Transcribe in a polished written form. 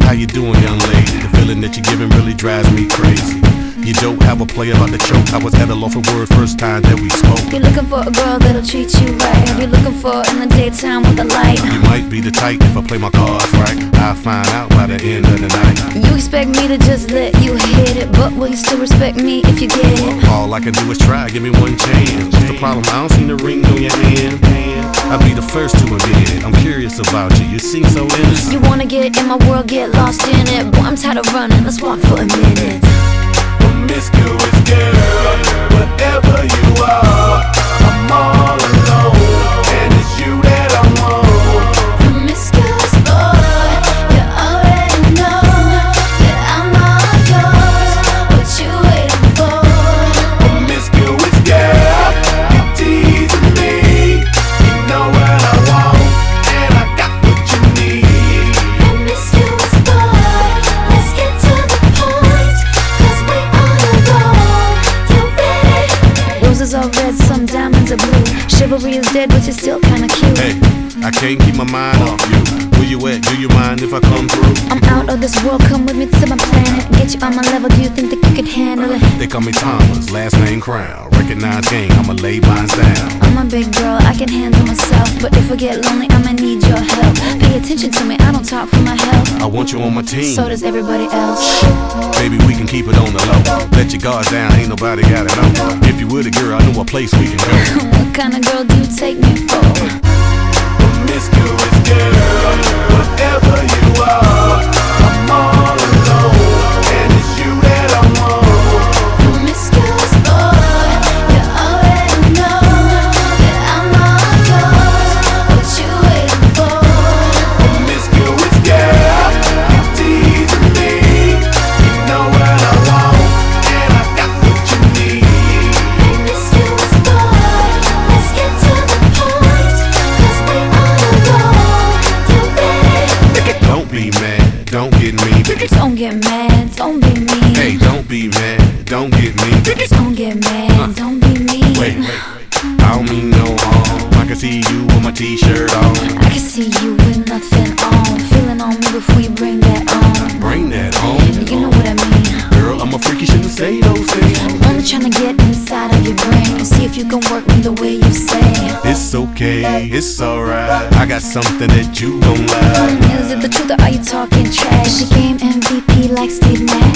How you doing, young lady? The feeling that you're giving really drives me crazy. You don't have a play about the choke. I was at a loss for words first time that we spoke. You're looking for a girl that'll treat you right. You're looking for in the daytime with a light. You might be the type if I play my cards right. I'll find out by the end of the night. You expect me to just let you hit it, but will you still respect me if you get it? All I can do is try, give me one chance. What's the problem? I don't see the ring on your hand. I'll be the first to admit. I'm curious about you, you seem so innocent. You wanna get in my world, get lost in it. Boy, I'm tired of running, let's walk for a minute. Promiscuous girl, whatever you are, I'm all alone, and it's you that I want. Promiscuous boy, you already know that I'm all yours. What you waiting for? Promiscuous girl, you teasing me. You know what I want, and I got what you need. Promiscuous boy, let's get to the point, 'cause we on a roll. You ready? Roses are red, some diamonds are blue. Chivalry is dead, but you're still kinda cute. Hey, I can't keep my mind off you. Where you at? Do you mind if I come through? I'm out of this world, come with me to my planet. Get you on my level, do you think that you can handle it? They call me Thomas, last name Crown. Recognize game, I'ma lay mine down. I'm a big girl, I can handle myself. But if I get lonely, I'ma need your help. Pay attention to me, I don't talk for my health. I want you on my team. So does everybody else. Baby, we can keep it on the low. Let your guard down, ain't nobody got it on. If you were the girl, I know a place we can go. What kind of girl do you take me for? Promiscuous girl, whatever you are, I'm all alone, and it's you that I want. Promiscuous boy, you already know that I'm all yours. What you waiting for? Promiscuous girl, you teasing me. You know what I want, and I got what you need. Promiscuous boy, let's get to the point, 'cause we on a roll. You ready? Don't be mad, don't get me. Don't get mad, don't be mean. Hey, don't be mad, don't get me. Don't get mad, don't be mean. Wait, I don't mean no harm. I can see you with my t-shirt on. I can see you with nothing on. Feeling on me before you bring that on. Bring that home. You know what I mean. Girl, I'm a freak, you shouldn't say those things. I'm only trying to get inside of your brain and see if you can work me the way you say. It's okay, it's alright. I got something that you gon' like. Is it the truth or are you talking trash? Is she game MVP like Steve Nash?